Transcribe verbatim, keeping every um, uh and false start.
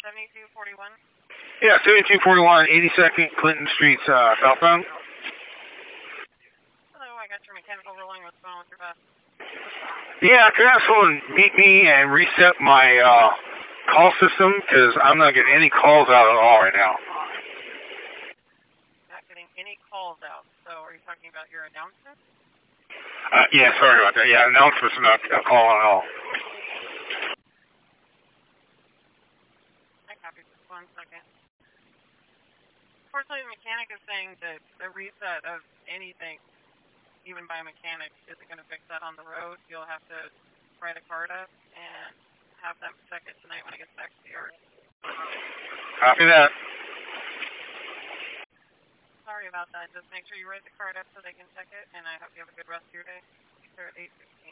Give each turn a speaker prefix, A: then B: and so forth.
A: seventy-two forty-one?
B: Yeah, seventy-two forty-one, eighty-second Clinton Street, uh, southbound.
A: Hello, I got your mechanical rolling. What's going on with your bus?
B: Yeah, can I have someone meet me and reset my uh, call system? Because I'm not getting any calls out at all right now.
A: Not getting any calls out. So are you talking about your announcement?
B: Uh, yeah, sorry about that. Yeah, announcements not uh, calling at all.
A: I copy this one second. Unfortunately, the mechanic is saying that the reset of anything, even by a mechanic, isn't going to fix that on the road. You'll have to write a card up and have them check it tonight when it gets back to the yard.
B: Copy that.
A: Sorry about that. Just make sure you write the card up so they can check it, and I hope you have a good rest of your day. They're at eight fifty.